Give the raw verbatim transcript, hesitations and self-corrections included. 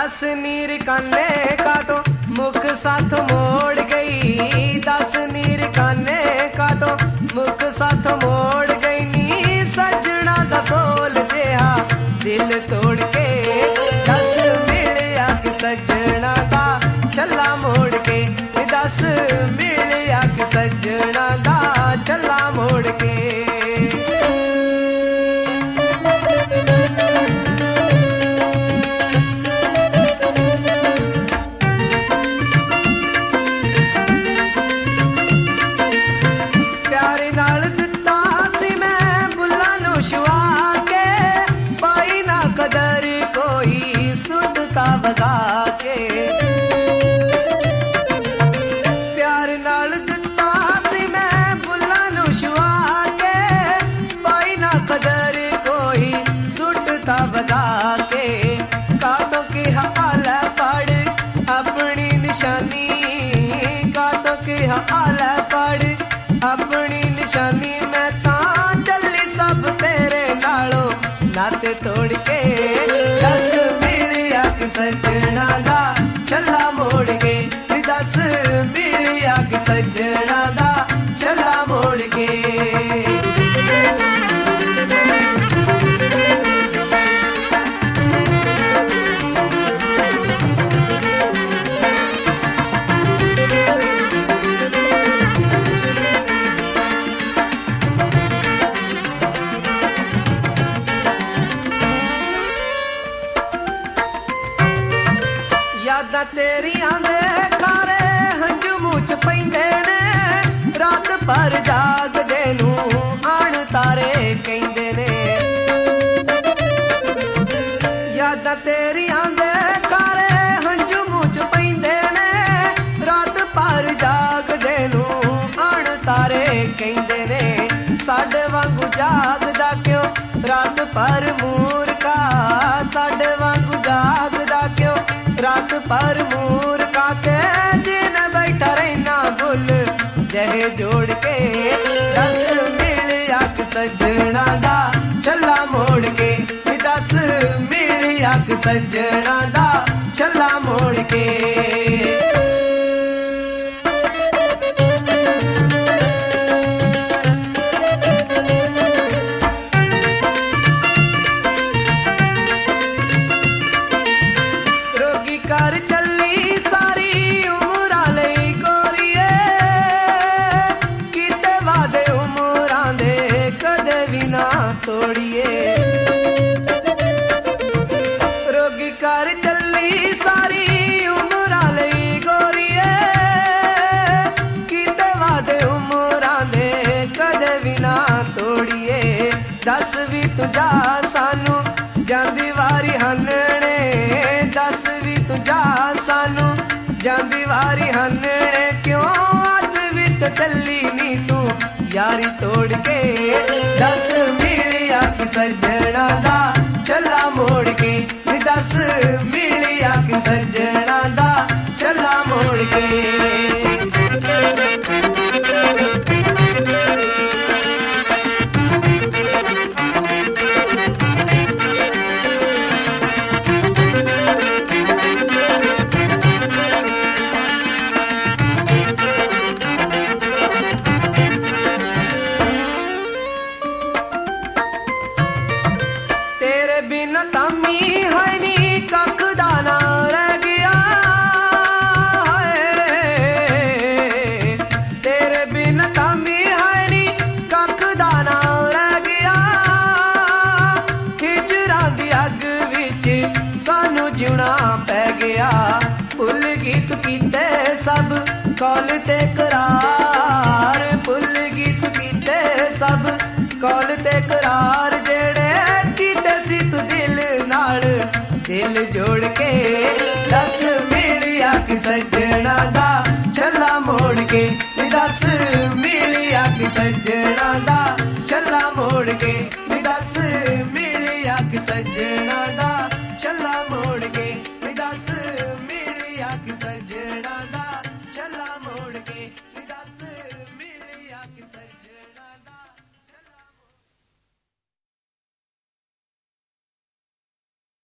दस नीर काने का तो मुख साथ मोड़ गई, दस नीर काने का तो मुख साथ मोड़ गई नी सजना दा सोल जिहा दिल तोड़ के। दस मिलिया कि सजना दा छल्ला मोड़ के, दस मिलिया कि सजना दा छल्ला मोड़ के। प्यार नाल दिता सी मैं बुला नू छुआ के, पाई ना कदर कोई सुटता बगा के। कातों की हाल पढ़ अपनी निशानी, कातों की हाल पढ़ अपनी निशानी। मैं ता चली सब तेरे नालों नाते तोड़ के। दस मिलिया कि सजना दा छल्ला मोड़ के, दस मिलिया कि सजना दा छल्ला मोड़ के। यादां तेरियां दे कारे हंजू मूंह च पैंदे ने, रात भर जागदे नू आण तारे कहंदे ने। यादां तेरियां दे कारे हंजू मूंह च पैंदे ने, रात भर जागदे नू आण तारे कहंदे ने। साडे वांगू जागदा क्यों रात भर मूर्खा, साडे वांगू जागदा क्यों रात पर मूर्खा के। दिन बैठा रहना बुल जहे जोड़ के। दस मिलिया कि सजना दा छल्ला मोड़ के, दस मिलिया कि सजना दा छल्ला मोड़ के। कर चली सारी उमरा लई गोरीए, किते वादे उमरां दे कदे भी ना तोड़िए। रोगी कर चली सारी उमरा लई गोरीए, किते वादे उमरां दे कदे भी ना तोड़िए। दस भी तुझा सानू जांदी वारी हनने, दस भी तुझा सानू जांदी वारी हनने। क्यों अज विच चली नी तू यारी तोड़ के। दस मिलिया कि सजना दा छल्ला मोड़ के, दस मिलिया कि सजना दा छल्ला मोड़ के। तेरे बिन तामी है नी कख दा ना रह गया है, तेरे बिन तामी है नी कख दा ना रह गया। हिजरां दी अग विच सानू जिउणा पै गया। भुल गीत कीते सब कौल ते करार, भुल गीत कीते सब कौल ते करार। जेड़े दिल नाल दिल जोड़ के। दस मिलिया कि सजना दा छल्ला मोड़ के, दस मिलिया कि सजना दा छल्ला मोड़ के, दस मिलिया कि सजना